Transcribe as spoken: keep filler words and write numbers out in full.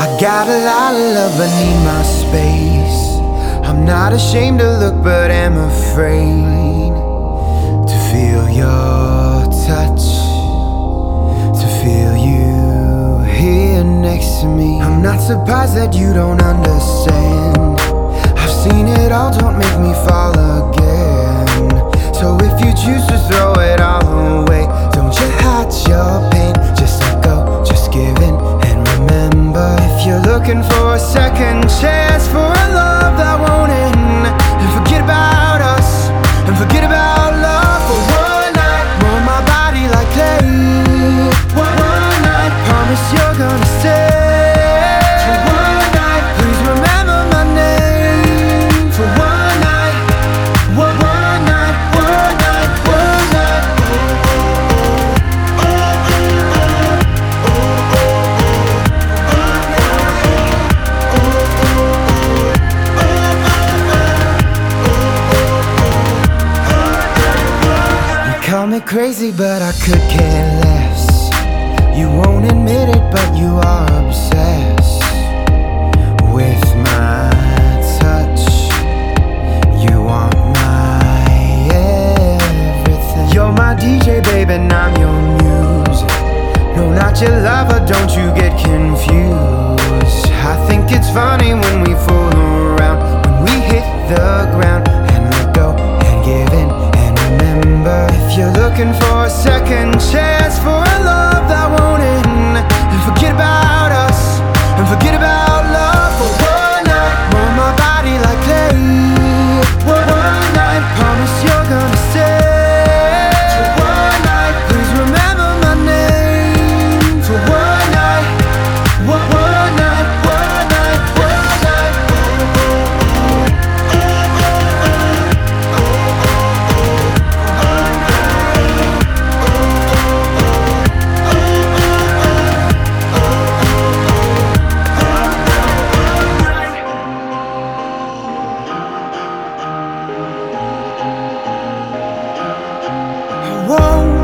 I got a lot of love, I need my space. I'm not ashamed to look, but am afraid to feel your touch, to feel you here next to me. I'm not surprised that you don't understand. I've seen it all, don't make me fall again. So if you choose to throw it all away, don't you hide your pain. Just let go, just give in and remember. If you're looking for a second chance for a love that won't end, and forget about us, and forget about love for one night. Mold my body like clay. One, one night, promise you're gonna stay. For one night, please remember my name. For one night, one, one night, one night, one night. You call me crazy, but I could care less. You won't admit it, but you are obsessed with my touch. You want my everything. You're my D J, babe, and I'm your music. No, not your lover, don't you get confused. I think it's funny when we fool around, when we hit the ground and let go and give in and remember. If you're looking for a second chance for a love that won't end, and forget about us, and forget about love for one night. Mold my body like clay. One, one night, promise you're gonna stay. For one night, please remember my name. For one night, one, one night, one night, one night. I won't